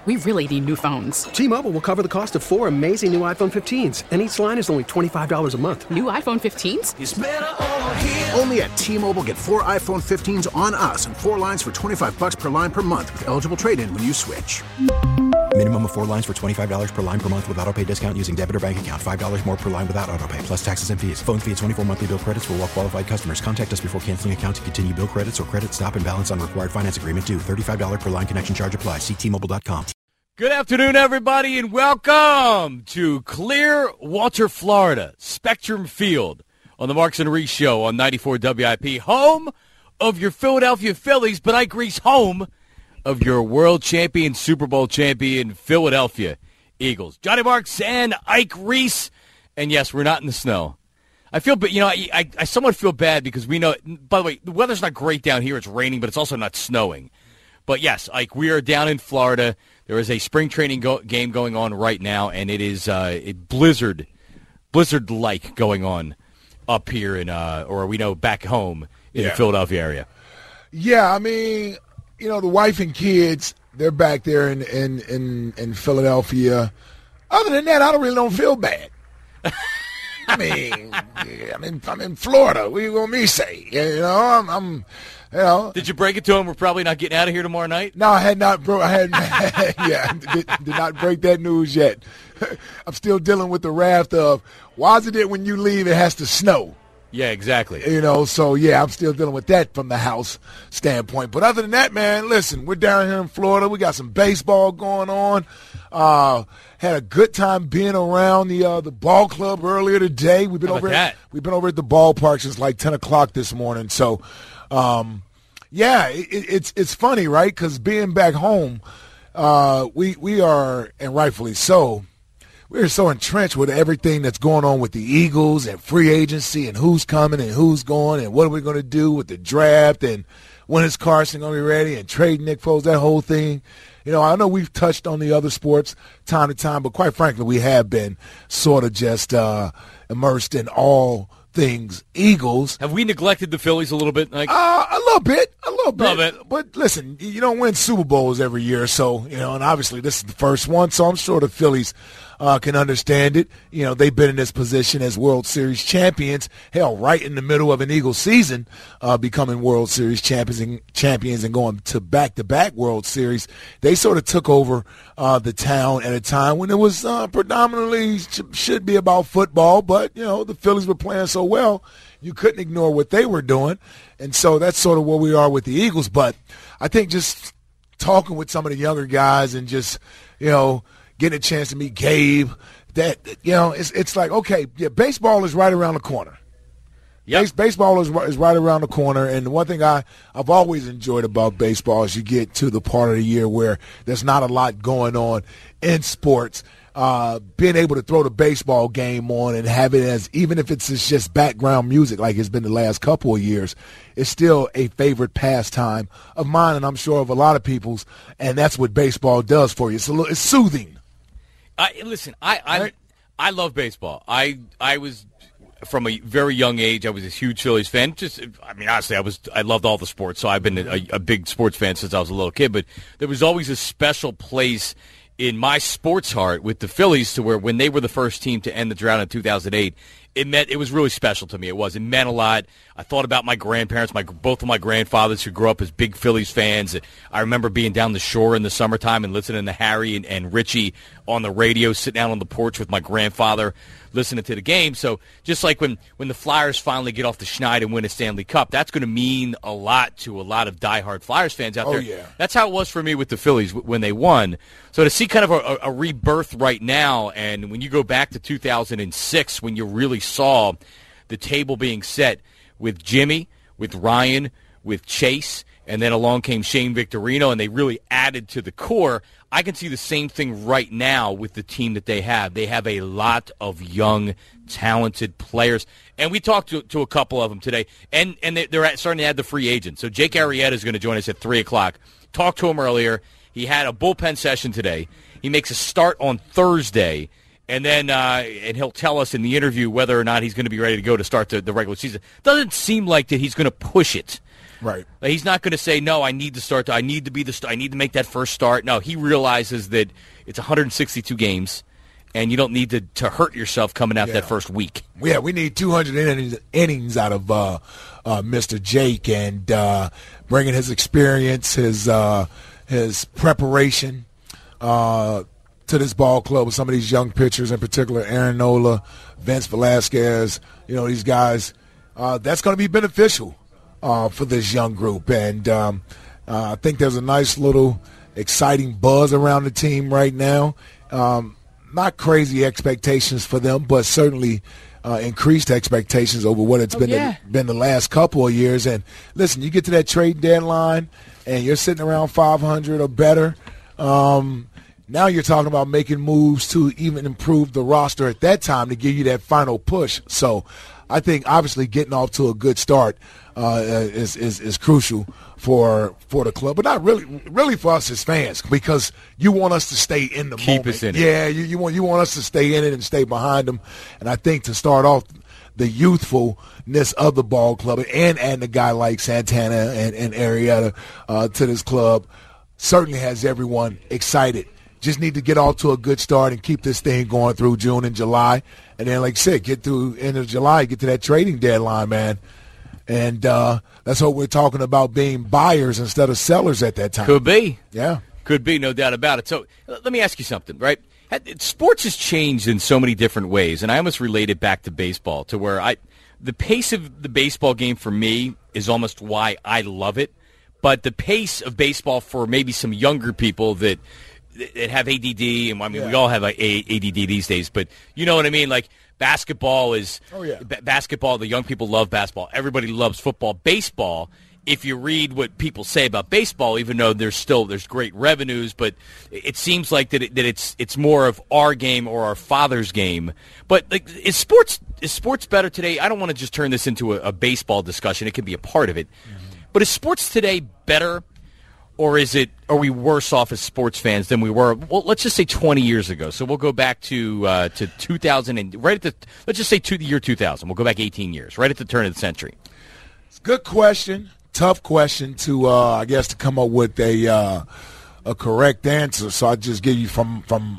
We really need new phones. T-Mobile will cover the cost of 4 amazing new iPhone 15s, and each line is only $25 a month. New iPhone 15s? It's better over here. Only at T-Mobile, get 4 iPhone 15s on us and 4 lines for $25 per line per month with eligible trade-in when you switch. Minimum of 4 lines for $25 per line per month with autopay discount using debit or bank account. $5 more per line without autopay, plus taxes and fees. Phone fee at 24 monthly bill credits for well-qualified customers. Contact us before canceling account to continue bill credits or credit stop and balance on required finance agreement due. $35 per line connection charge applies. See T-Mobile.com. Good afternoon, everybody, and welcome to Clearwater, Florida, Spectrum Field on the Marks and Reese Show on 94 WIP, home of your Philadelphia Phillies, but Ike Reese, home of your world champion, Super Bowl champion, Philadelphia Eagles. Johnny Marks and Ike Reese, and yes, we're not in the snow. I feel, but I somewhat feel bad because we know, by the way, the weather's not great down here. It's raining, but it's also not snowing. But yes, Ike, we are down in Florida. There is a spring training game going on right now, and it is a blizzard-like going on up here in, or we know back home in the Philadelphia area. Yeah, I mean, the wife and kids, they're back there in Philadelphia. Other than that, I don't feel bad. I mean, I'm in Florida. What are you going to me say? Did you break it to him? We're probably not getting out of here tomorrow night? No, I had not. Did not break that news yet. I'm still dealing with the wrath of why is it when you leave it has to snow? Yeah, exactly. So yeah, I'm still dealing with that from the house standpoint. But other than that, man, listen, we're down here in Florida. We got some baseball going on. Had a good time being around the ball club earlier today. We've been over at the ballpark since like 10 o'clock this morning. So. It's funny, right? Because being back home, we are, and rightfully so, we're so entrenched with everything that's going on with the Eagles and free agency and who's coming and who's going and what are we going to do with the draft and when is Carson going to be ready and trade Nick Foles, that whole thing. I know we've touched on the other sports time to time, but quite frankly, we have been sort of just immersed in all things Eagles. Have we neglected the Phillies a little bit? A little bit. But listen, you don't win Super Bowls every year, so, and obviously this is the first one, so I'm sure the Phillies can understand it. They've been in this position as World Series champions, hell, right in the middle of an Eagles season, becoming World Series champions and going to back-to-back World Series. They sort of took over the town at a time when it was predominantly should be about football, but, the Phillies were playing so well, you couldn't ignore what they were doing. And so that's sort of where we are with the Eagles. But I think just talking with some of the younger guys and just, getting a chance to meet Gabe, that, it's like, okay, yeah, baseball is right around the corner. Yep. Baseball is right around the corner. And the one thing I've always enjoyed about baseball is you get to the part of the year where there's not a lot going on in sports. Being able to throw the baseball game on and have it as, even if it's just background music like it's been the last couple of years, it's still a favorite pastime of mine and I'm sure of a lot of people's, and that's what baseball does for you. It's soothing. I love baseball. I was, from a very young age, I was a huge Phillies fan. Honestly, I loved all the sports, so I've been a big sports fan since I was a little kid, but there was always a special place in my sports heart with the Phillies to where when they were the first team to end the drought in 2008, it was really special to me. It meant a lot. I thought about my grandparents, both of my grandfathers who grew up as big Phillies fans. I remember being down the shore in the summertime and listening to Harry and Richie on the radio, sitting out on the porch with my grandfather, listening to the game. So just like when the Flyers finally get off the schneid and win a Stanley Cup, that's going to mean a lot to a lot of diehard Flyers fans out there. Yeah. That's how it was for me with the Phillies when they won. So to see kind of a rebirth right now, and when you go back to 2006 when you really saw the table being set with Jimmy, with Ryan, with Chase, and then along came Shane Victorino, and they really added to the core. I can see the same thing right now with the team that they have. They have a lot of young, talented players, and we talked to a couple of them today, and they're starting to add the free agents. So Jake Arrieta is going to join us at 3 o'clock. Talked to him earlier. He had a bullpen session today. He makes a start on Thursday, and then and he'll tell us in the interview whether or not he's going to be ready to go to start the regular season. Doesn't seem like that he's going to push it Right. He's not going to say, no, I need to start. I need to make that first start. No, he realizes that it's 162 games, and you don't need to hurt yourself coming out that first week. Yeah, we need 200 innings out of Mr. Jake, and bringing his experience, his preparation to this ball club with some of these young pitchers, in particular Aaron Nola, Vince Velasquez, these guys. That's going to be beneficial for this young group. And I think there's a nice little exciting buzz around the team right now. Not crazy expectations for them, but certainly increased expectations over what it's been the last couple of years. And listen, you get to that trade deadline and you're sitting around 500 or better. Now you're talking about making moves to even improve the roster at that time to give you that final push. So I think obviously getting off to a good start is crucial for the club, but not really for us as fans, because you want us to stay in the moment. Keep us in it. Yeah, you want us to stay in it and stay behind them. And I think to start off the youthfulness of the ball club and adding a guy like Santana and Arrieta to this club certainly has everyone excited. Just need to get off to a good start and keep this thing going through June and July. And then, like I said, get through end of July, get to that trading deadline, man. And that's what we're talking about, being buyers instead of sellers at that time. Could be. Yeah. Could be, no doubt about it. So let me ask you something, right? Sports has changed in so many different ways, and I almost relate it back to baseball, to where the pace of the baseball game for me is almost why I love it. But the pace of baseball for maybe some younger people that have ADD, and we all have ADD these days, but you know what I mean? Like basketball is basketball. The young people love basketball. Everybody loves football. Baseball, if you read what people say about baseball, even though there's great revenues, but it seems like that it's more of our game or our father's game. But like, is sports better today? I don't want to just turn this into a baseball discussion. It can be a part of it. But is sports today better? Or are we worse off as sports fans than we were? Well, let's just say 20 years ago. So we'll go back to 2000 and let's just say the year 2000. We'll go back 18 years, right at the turn of the century. It's a good question, tough question to I guess to come up with a correct answer. So I just give you from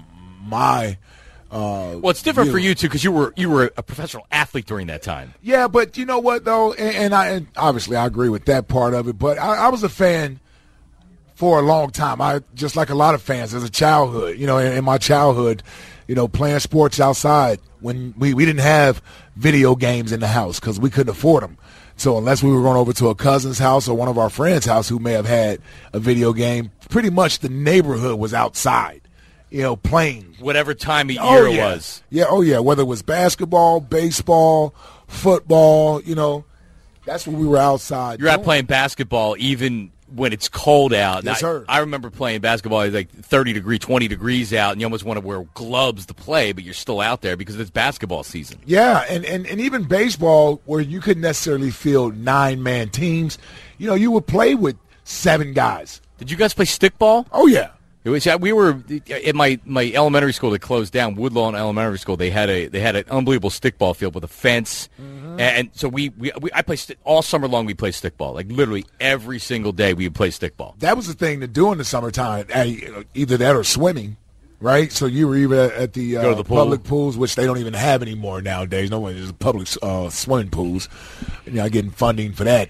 my. Well, it's different for you too, because you were a professional athlete during that time. Yeah, but you know what though, and obviously I agree with that part of it. But I was a fan for a long time. I just like a lot of fans as a childhood, in my childhood, playing sports outside when we didn't have video games in the house because we couldn't afford them. So unless we were going over to a cousin's house or one of our friends' house who may have had a video game, pretty much the neighborhood was outside, playing. Whatever time of year it was. Yeah, whether it was basketball, baseball, football, that's when we were outside. You're out playing basketball even when it's cold out. Yes, sir. I remember playing basketball. It was like 20 degrees out, and you almost want to wear gloves to play, but you're still out there because it's basketball season. Yeah, and even baseball, where you couldn't necessarily field 9-man teams, you would play with 7 guys. Did you guys play stickball? Oh, yeah. We were at my elementary school that closed down, Woodlawn Elementary School. They had an unbelievable stickball field with a fence, and so I played all summer long. We played stickball, like literally every single day. We would play stickball. That was the thing to do in the summertime, either that or swimming, right? So you were either at the, Go to the pool. Public pools, which they don't even have anymore nowadays. No one is public swimming pools. Getting funding for that.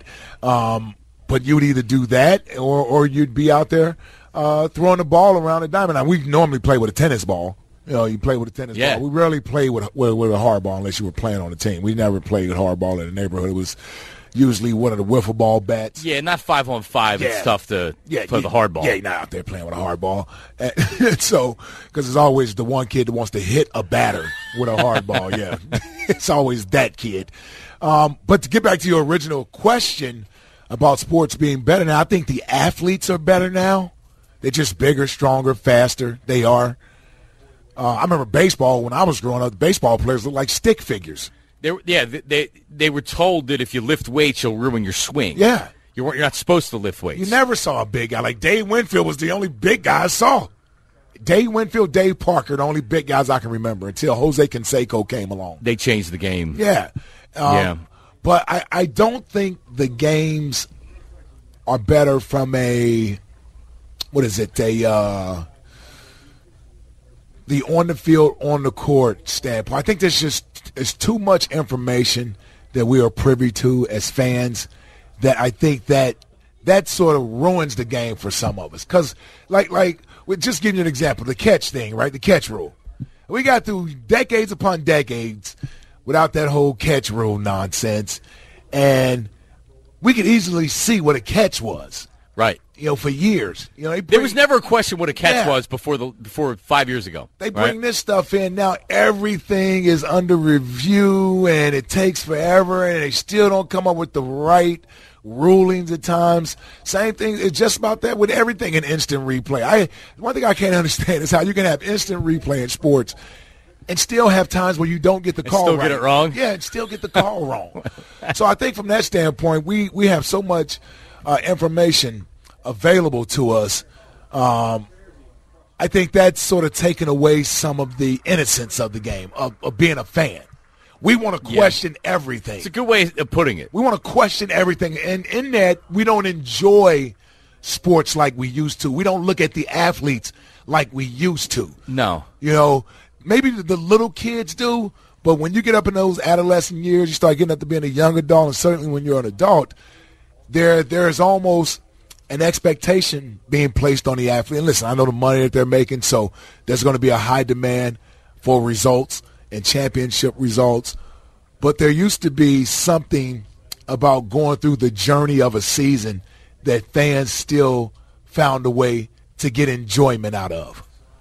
But you would either do that or you'd be out there. Throwing the ball around the diamond. Now, we normally play with a tennis ball. You play with a tennis ball. We rarely play with a hard ball unless you were playing on a team. We never played with hard ball in the neighborhood. It was usually one of the wiffle ball bats. Yeah, not 5-on-5. It's tough to play the hard ball. Yeah, you're not out there playing with a hard ball. So, because there's always the one kid that wants to hit a batter with a hard ball. Yeah, it's always that kid. But to get back to your original question about sports being better now, I think the athletes are better now. They're just bigger, stronger, faster. They are. I remember baseball when I was growing up. Baseball players looked like stick figures. They were told that if you lift weights, you'll ruin your swing. Yeah. You're not supposed to lift weights. You never saw a big guy. Like Dave Winfield was the only big guy I saw. Dave Winfield, Dave Parker, the only big guys I can remember until Jose Canseco came along. They changed the game. Yeah. But I don't think the games are better from the on the field, on the court standpoint. I think it's too much information that we are privy to as fans that I think that sort of ruins the game for some of us. Because, like, we're just giving you an example, the catch thing, right? The catch rule. We got through decades upon decades without that whole catch rule nonsense, and we could easily see what a catch was. Right. For years. There was never a question what a catch was before 5 years ago. They bring this stuff in. Now everything is under review, and it takes forever, and they still don't come up with the right rulings at times. Same thing. It's just about that with everything in instant replay. One thing I can't understand is how you can have instant replay in sports and still have times where you don't get the call right. Still get it wrong? Yeah, and still get the call wrong. So I think from that standpoint, we have so much information available to us. I think that's sort of taken away some of the innocence of the game, of being a fan. We want to question everything. It's a good way of putting it. We want to question everything. And in that, we don't enjoy sports like we used to. We don't look at the athletes like we used to. No. Maybe the little kids do, but when you get up in those adolescent years, you start getting up to being a young adult, and certainly when you're an adult, there's almost an expectation being placed on the athlete. And listen, I know the money that they're making, so there's going to be a high demand for results and championship results. But there used to be something about going through the journey of a season that fans still found a way to get enjoyment out of.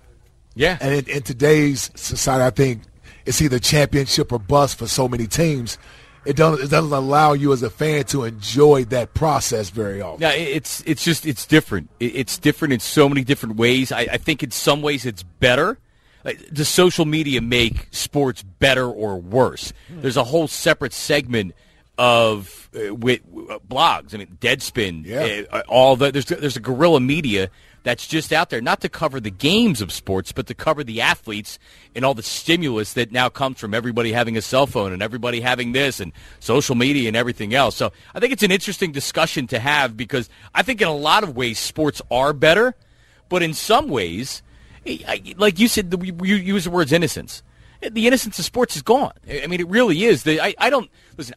Yeah. And in today's society, I think it's either championship or bust for so many teams. It doesn't allow you as a fan to enjoy that process very often. Yeah, it's different. It's different in so many different ways. I think in some ways it's better. Does social media make sports better or worse? There's a whole separate segment of with blogs. I mean, Deadspin, all that. There's a guerrilla media that's just out there, not to cover the games of sports, but to cover the athletes and all the stimulus that now comes from everybody having a cell phone and everybody having this and social media and everything else. So I think it's an interesting discussion to have, because I think in a lot of ways sports are better, but in some ways, like you said, you use the words innocence. The innocence of sports is gone. I mean, it really is. I don't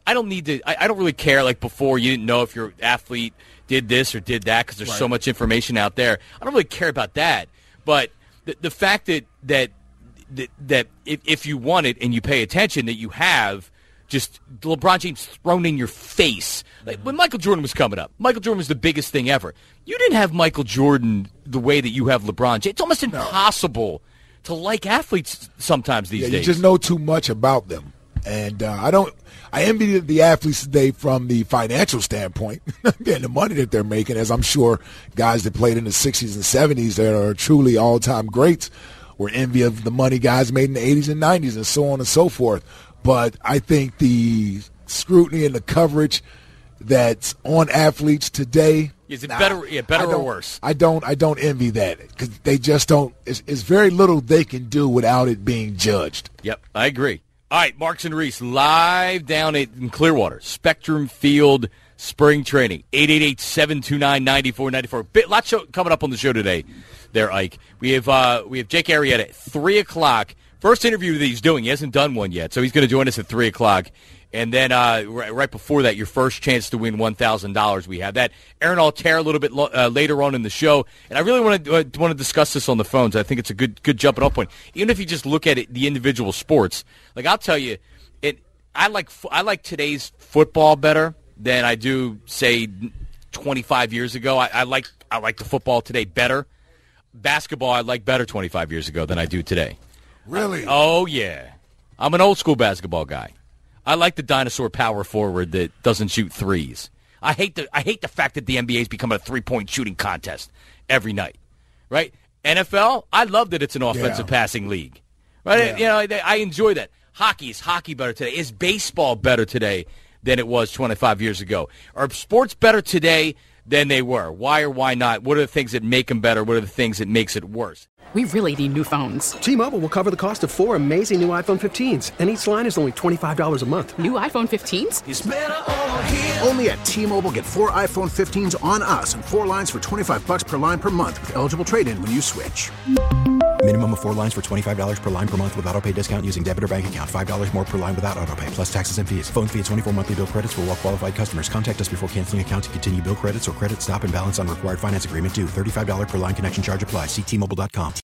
really care. Like before, you didn't know if your athlete did this or did that because there's so much information out there. I don't really care about that. But the fact that if you want it and you pay attention, that you have just LeBron James thrown in your face. Like when Michael Jordan was coming up, Michael Jordan was the biggest thing ever. You didn't have Michael Jordan the way that you have LeBron James. It's almost impossible to like athletes sometimes these days. You just know too much about them. And I envy the athletes today from the financial standpoint, and the money that they're making, as I'm sure guys that played in the 60s and 70s that are truly all-time greats were envy of the money guys made in the 80s and 90s and so on and so forth. But I think the scrutiny and the coverage that's on athletes today, is it better? Yeah, better or worse? I don't envy that, because they just don't. It's very little they can do without it being judged. Yep, I agree. All right, Marks and Reese live down in Clearwater, Spectrum Field Spring Training, 888-729-9494. Lots coming up on the show today. There, Ike. We have Jake Arrieta at 3:00. First interview that he's doing. He hasn't done one yet, so he's going to join us at 3:00. And then right before that, your first chance to win $1,000. We have that. Aaron Altair a little bit later on in the show. And I really want to discuss this on the phones. I think it's a good jumping off point. Even if you just look at it, the individual sports. Like I'll tell you, I like today's football better than I do, say, 25 years ago. I like the football today better. Basketball I like better 25 years ago than I do today. Really? Oh yeah, I'm an old school basketball guy. I like the dinosaur power forward that doesn't shoot threes. I hate the fact that the NBA is becoming a 3-point shooting contest every night. Right? NFL, I love that it's an offensive passing league. Right? Yeah. I enjoy that. Is hockey better today? Is baseball better today than it was 25 years ago? Are sports better today than they were. Why or why not? What are the things that make them better? What are the things that makes it worse? We really need new phones. T-Mobile will cover the cost of 4 amazing new iPhone 15s, and each line is only $25 a month. New iPhone 15s? It's better over here. Only at T-Mobile, get 4 iPhone 15s on us and 4 lines for $25 per line per month with eligible trade-in when you switch. Minimum of 4 lines for $25 per line per month with autopay discount using debit or bank account. $5 more per line without autopay, plus taxes and fees. Phone fee at 24 monthly bill credits for well-qualified customers. Contact us before canceling account to continue bill credits or credit stop and balance on required finance agreement due. $35 per line connection charge applies. See T-Mobile.com.